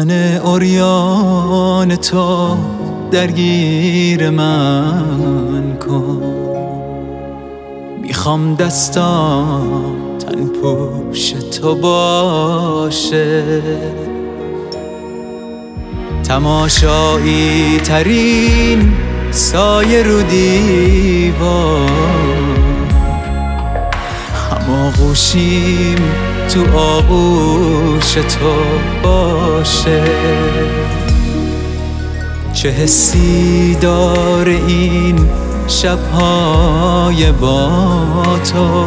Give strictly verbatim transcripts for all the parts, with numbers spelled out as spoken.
تن عریان تو درگیر من کن، میخوام دستام تن پوش تو باشه، تماشایی ترین سایه رو دیوار، هماغوشیم تو آغوش تو باشه. چه حسی داره این شبهای با تو،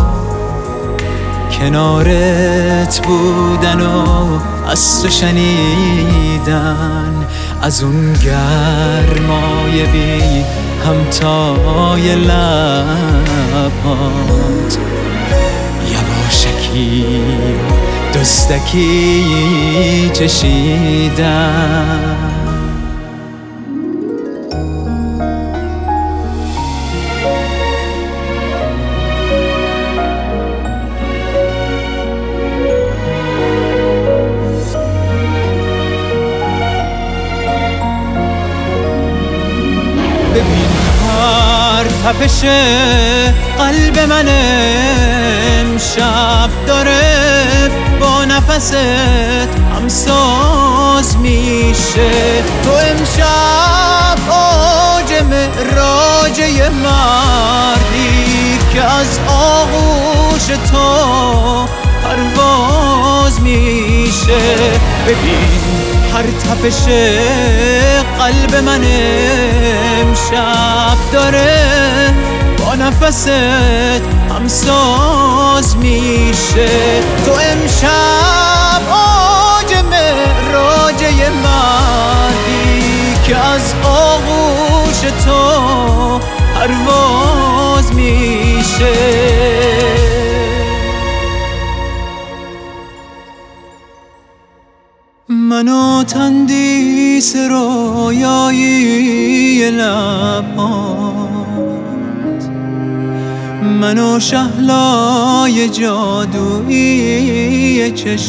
کنارت بودن و از تو شنیدن، از اون گرمای بی همتای لبات، یواشکی دزدکی چشیدن. ببین هر تپش قلب من امشب داره با نفست همساز میشه. تو امشب آج معراج یه مردی که از آغوش تو پرواز میشه. ببین هر تپش قلب من امشب داره با نفست همساز میشه. تو امشب آج معراج یه مردی که از آغوش تو پرواز میشه. منو تندیس رویایی لبات، منو شهلای جادویی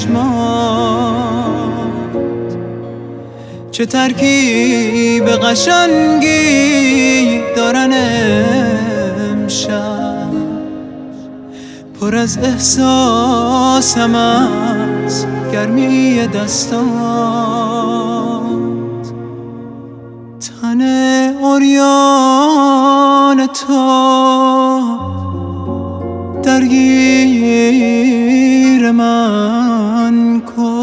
چشمات، چه ترکیب قشنگی دارن امشب، پر از احساسم از گرمی دستات. تن عریان تو درگیر من کن.